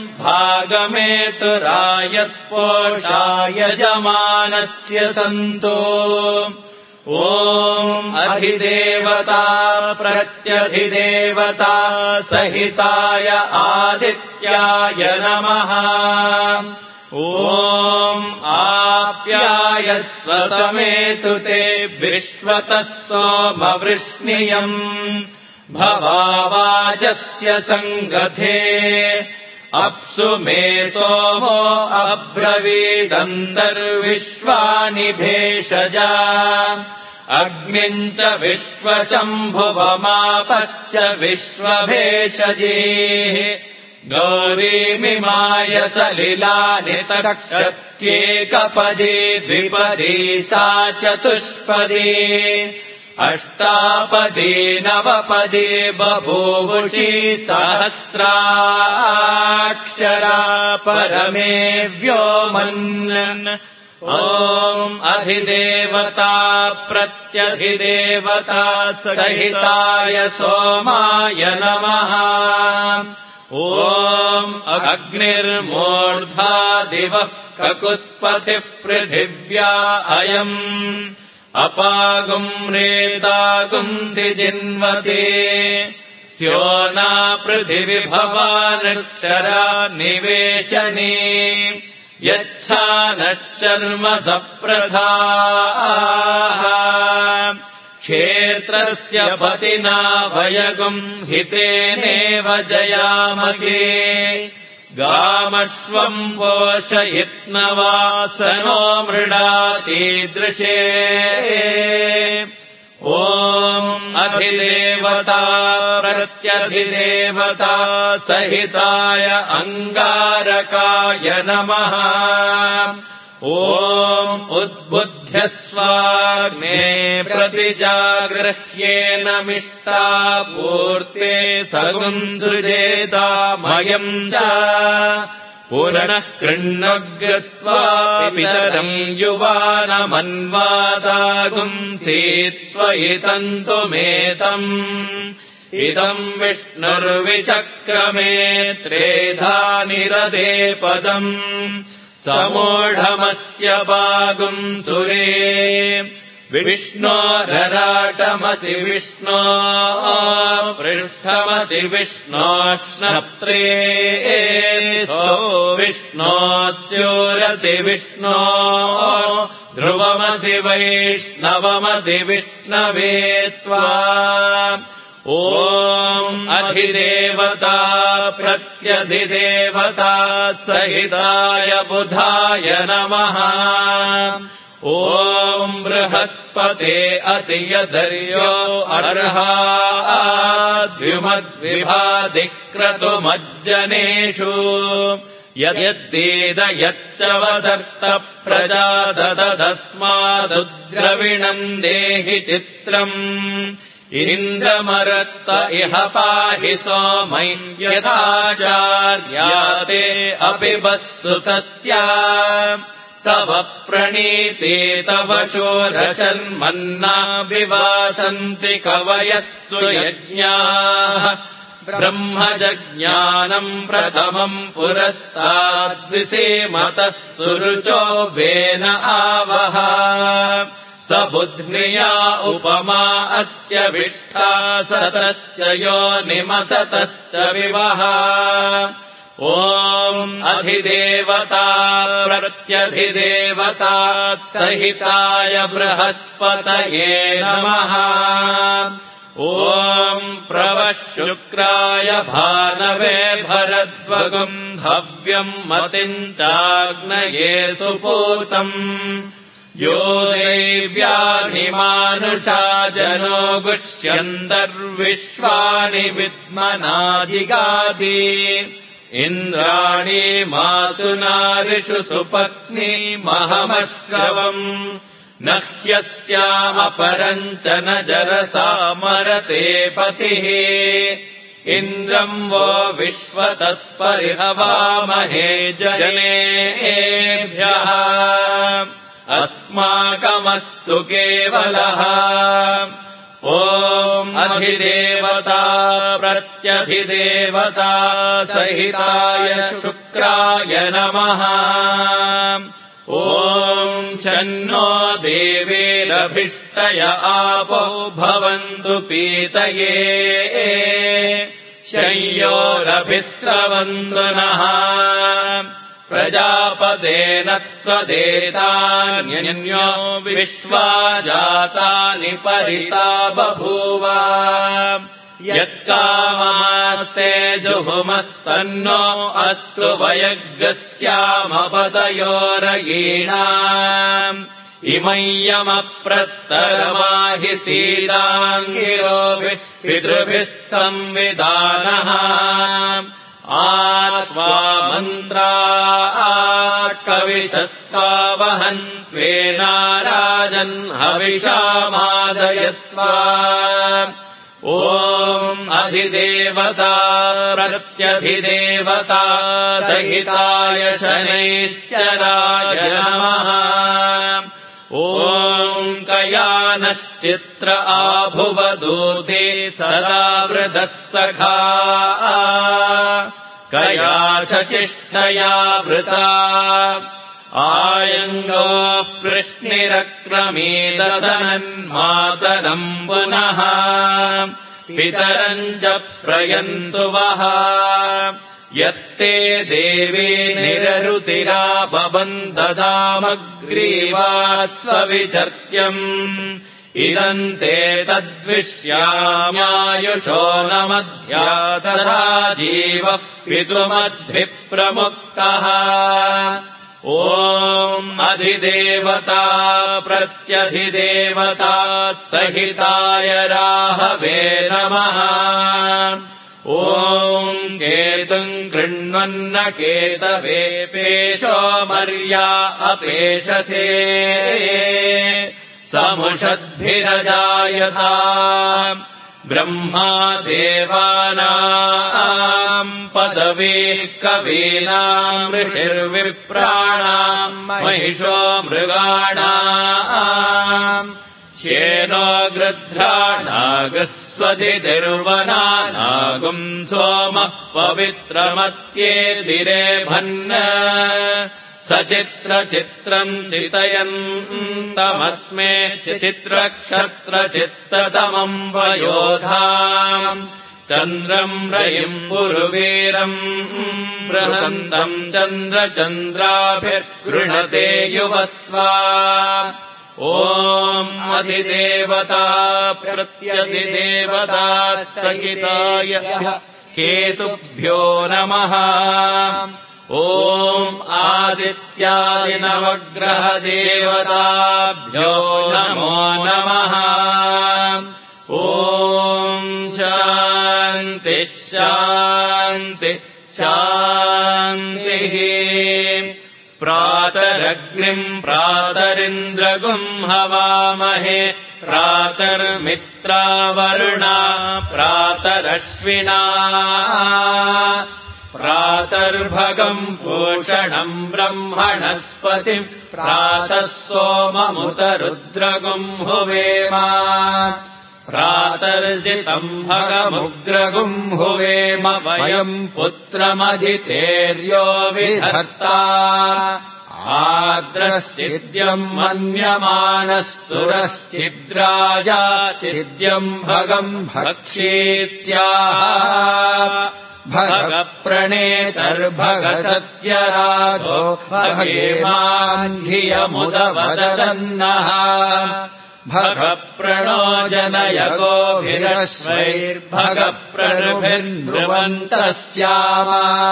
Speaker 2: भागमेतुरायस्पोषाय यजमानस्य सन्तो ॐ अधिदेवता प्रत्यधिदेवता सहिताय आदित्याय नमः ॐ आप्यायस्व समेतु ते विश्वतः सोमवृष्णियम् भवावाजस्य सङ्गथे अप्सु मे सोमो अब्रवीदन्तर्विश्वानि भेषजा अग्निम् च विश्वशम्भुवमापश्च विश्वभेषजीः गौरीमिमाय सलिलानि तक्षत्येकपदी द्विपदी सा चतुष्पदी अष्टापदी नवपदी बभूवुषी सहस्राक्षरा परमे व्योमन् ॐ अधिदेवता प्रत्यधिदेवता सहिताय सोमाय नमः ॐ अग्निर्मूर्धा दिवः ककुत्पथिः पृथिव्या अयम् अपागुम् रेदागुंसि जिन्वते स्योना पृथिविभवानक्षरा निवेशने यच्छा नः शर्म सप्रधाः क्षेत्रस्य पतिना वयगुम् हितेनेव जयामहे गामश्वम् पोषयित्नवासनो मृडातीदृशे ॐ अधिदेवता प्रत्यधिदेवता सहिताय अङ्गारकाय नमः ॐ उद्बुध्यस्वाग्ने प्रतिजागृह्येन मिष्टा पूर्ते सगुंसृजेतामयम् च पुनः कृण्णग्रस्त्वा पितरम् युवानमन्वादागुंसीत्वयितन्तुमेतम् इदम् विष्णुर्विचक्रमे त्रेधा निदधे पदम् समूढमस्य बागुम् सुरे विष्णोरराटमसि विष्णो पृष्ठमसि विष्णोष्णप्त्रे विष्णोस्योरसि विष्णो ध्रुवमसि वैष्णवमसि विष्णवे त्वा ॐ अधिदेवता प्रत्यधिदेवता सहिताय बुधाय नमः। ॐ बृहस्पते अतियदर्यो अर्हाद्युमद्विभादिक्रतुमज्जनेषु यद्यद्देद यच्च वसर्त प्रजाददस्मादुद्रविणम् देहि चित्रम् इन्द्रमरुत्त इह पाहि सोमै यथाचार्याते अपि वत्सुतस्य तव प्रणीते तव चोरशन्मन्ना विवासन्ति कवयत्सु यज्ञाः ब्रह्मजज्ञानम् प्रथमम् पुरस्ताद्विसेमतः सुरुचो वेन आवह स बुध्निया उपमा अस्य विष्ठा सतश्च योनिमसतश्च विवह। ॐ अधिदेवता प्रत्यधिदेवता सहिताय बृहस्पतये नमः। ॐ प्रवः शुक्राय भानवे भरद्वगुम् हव्यम् मतिम् चाग्नये सुपूतम् यो दैव्यानि मानुषा जनो गुष्यन्तर्विश्वानि विद्मनाजिगाति इन्द्राणि मासु नारिषु सुपत्नी महमश्रवम् न ह्यस्यामपरम् च न जरसा मरते पतिः इन्द्रम् वो विश्वतस्परिहवामहे जनेभ्यः अस्माकमस्तु केवलः। ॐ अधिदेवता प्रत्यधिदेवता सहिताय शुक्राय नमः। ॐ शन्नो देवेरभिष्टय आपो भवन्तु पीतये शय्योरभिस्रवन्तु नः प्रजापतेन त्वदेतान्यन्यो विश्वा जातानि परिता बभूव यत्कामास्ते जुहुमस्तन्नो अस्तु वयग्स्यामपतयोरयीणाम् इमय्यमप्रस्तरमाहि सीताङ्गिरो पितृभिः संविधानः आत्वा मन्त्रा कविशस्त्वा वहन्त्वेनाराजन् हविषामादयस्व। ॐ अधिदेवता प्रत्यधिदेवता सहिताय शनैश्चराय नमः। ॐ कयानश्चित्र आभुवदूते सदा वृदः सखा कया च चिष्टया वृता आयङ्गोः कृष्णिरक्रमीदसनन्मातरम् पुनः पितरम् च प्रयन्सुवः यत्ते देवी निररुतिरा बबन्धदामग्रीवा स्वविचर्त्यम् इदम् ते तद्विश्यामायुषो न मध्या तथा जीवः पितुमद्भिप्रमुक्तः। ॐ अधिदेवता प्रत्यधिदेवता सहिताय राहवे नमः। ॐ केतुम् कृण्वन्न केतवे पेशो मर्या अपेशसे समुषद्भिरजायथा ब्रह्मा देवानाम् पदवी कवीनाम् ऋषिर्विप्राणाम् महिषो मृगाणाम् श्येनो गृध्राणागस्वदिर्वना नागुम् सोमः पवित्रमत्येदिरेभन् सचित्रचित्रम् चितयन्तमस्मे चित्रक्षत्रचित्ततमम् वयोधाम् चन्द्रम् रयिम् पुरुवीरम् बृहन्तम् चन्द्रचन्द्राभिर्गृणते युवस्वा ॐ अधिदेवता प्रत्यधिदेवता स्थगिताय केतुभ्यो नमः। ॐ आदित्यादिनवग्रहदेवताभ्यो नमो नमः। ॐ शान्ति शान्ति शान्तिः। प्रातरग्निम् प्रातरिन्द्रगुम् हवामहे प्रातर्मित्रावरुणा प्रातरश्विना प्रातर्भगम् पूषणम् ब्रह्मणस्पतिम् प्रातः सोममुतरुद्रगुम् हुवेम प्रातर्जितम् भगमुग्रगुम् हुवेम वयम् पुत्रमधितेर्यो विधर्ता आद्रश्चिद्यम् मन्यमानस्तुरश्चिद्राजा चिद्यम् भगम् भक्षीत्याह भगप्रणेतर्भगसत्यराधो भगेमान्धियमुदवदन्नः भगप्रणोजनयगोभिरश्वैर्भगप्रणुभिर्ब्रुवन्तः स्याम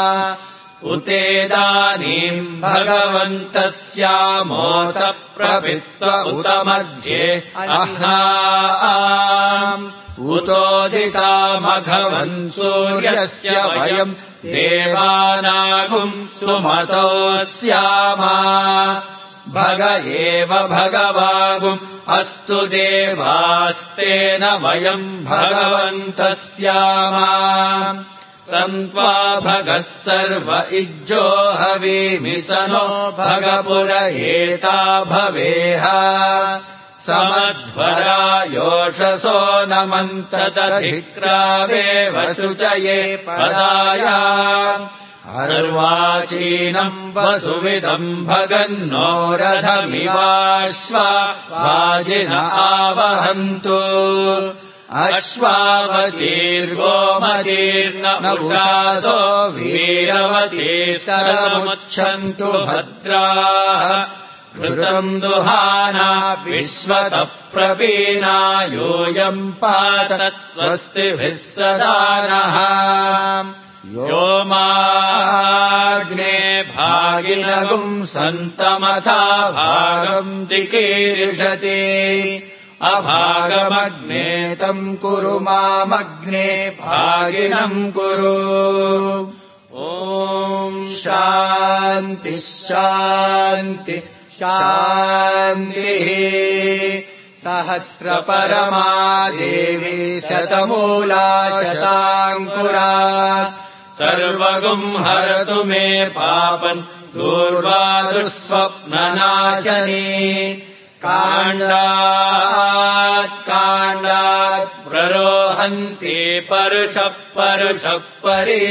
Speaker 2: उतेदानीम् भगवन्तः स्यामोत प्रवित्व उत मध्ये अह्नाम् उतोदिता मघवन् सूर्यस्य वयम् देवानागुम् सुमतो स्याम भग एव भगवागुम् अस्तु देवास्तेन वयम् भगवन्तः स्याम तन्त्वा भगः सर्व इज्जो हवीमि स नो भगपुरयेता भवेह समध्वरायोषसो नमन्तदधिक्रावे वसुचये पदाया अर्वाचीनम् वसुविदम् भगन्नो रथमिवाश्वा वाजिन आवहन्तु अश्वावतीर्गोमतीर्न उषासो वीरवती सरमुच्छन्तु भद्राः घृतम् दुहाना विश्वतः प्रवीणा यूयम् पात स्वस्तिभिः सदा नः यो माग्ने भागिनगुम् सन्तमथा भागम् चिकीर्षति अभागमग्ने तम् कुरु मामग्ने भागिनम् कुरु। ॐ शान्ति शान्ति शान्तिः। सहस्रपरमा देवी शतमूला शताङ्कुरा सर्वगुम् हरतु मे पापम् दूर्वा दुःस्वप्ननाशनी काण्डात् काण्डात् प्ररोहन्ति परुषः परुषः परि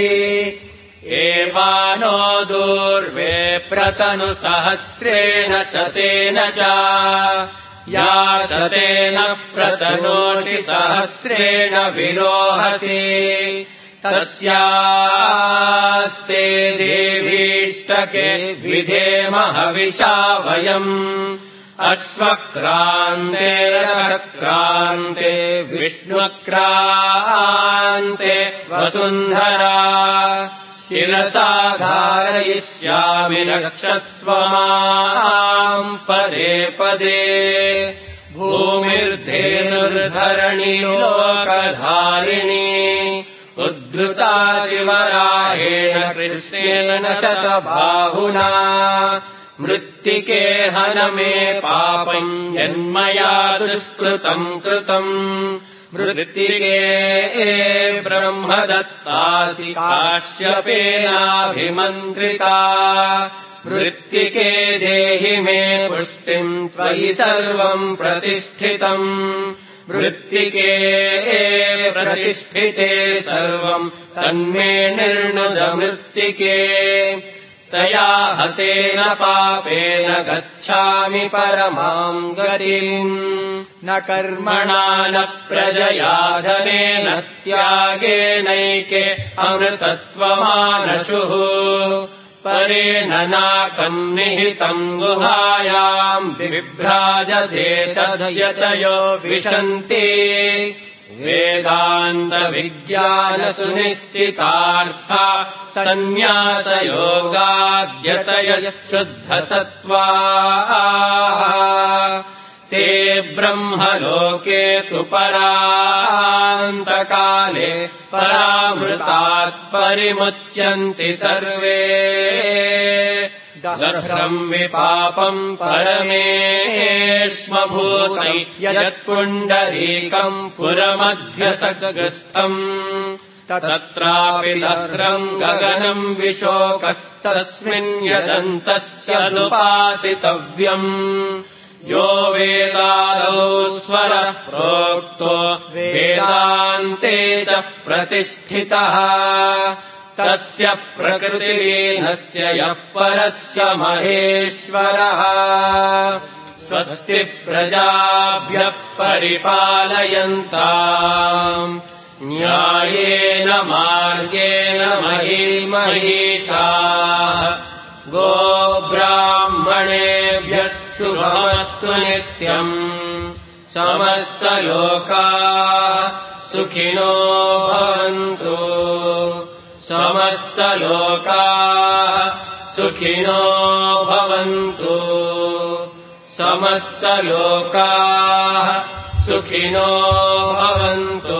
Speaker 2: एवानो दूर्वे प्रतनु सहस्रेण शतेन च या शतेन प्रतनोषि सहस्रेण विरोहसि तस्यास्ते देवीष्टके विधेम हविषा वयम् अश्वक्रान्ते रथक्रान्ते विष्णुक्रान्ते वसुन्धरा शिरसा धारयिष्यामि रक्षस्व माम् पदे पदे भूमिर्धेनुर्धरणी लोकधारिणी उद्धृता शिवराहेण कृष्णेन शतबाहुना मृत्तिके हन मे पापम् यन्मया दुष्कृतम् कृतम् मृत्तिके ब्रह्मदत्तासि काश्यपेनाभिमन्त्रिता मृत्तिके देहि मे पुष्टिम् त्वयि सर्वम् प्रतिष्ठितम् मृत्तिके प्रतिष्ठिते सर्वम् तन्मे निर्णुद मृत्तिके तया हतेन पापेन गच्छामि परमाम् गतिम् न कर्मणा न प्रजया धनेन त्यागेनैके अमृतत्वमानशुः परेण नाकम् निहितम् गुहायाम् बिभ्राजते तद्यतयो विशन्ति वेदान्तविज्ञानसुनिश्चितार्था सन्न्यासयोगाद्यतयः शुद्धसत्त्वाः ते ब्रह्मलोके तु परान्तकाले परामृतात् परिमुच्यन्ति सर्वे दह्रम् विपापम् परमेष्मभूतम् यत्पुण्डरीकम् पुरमध्यसगस्थम् तत्रापि दह्रम् गगनम् विशोकस्तस्मिन् यदन्तस्य सुपासितव्यम् यो वेदादौ स्वरः प्रोक्तो वेदान्ते च प्रतिष्ठितः तस्य प्रकृतिलीनस्य यः परस्य महेश्वरः स्वस्ति प्रजाभ्यः परिपालयन्ताम् न्यायेन मार्गेण महीं महिषाः गोब्राह्मणेभ्यः शुभमस्तु नित्यम् समस्तलोकाः सुखिनो भवन्तु समस्तलोकाः सुखिनो भवन्तु समस्तलोकाः सुखिनो भवन्तु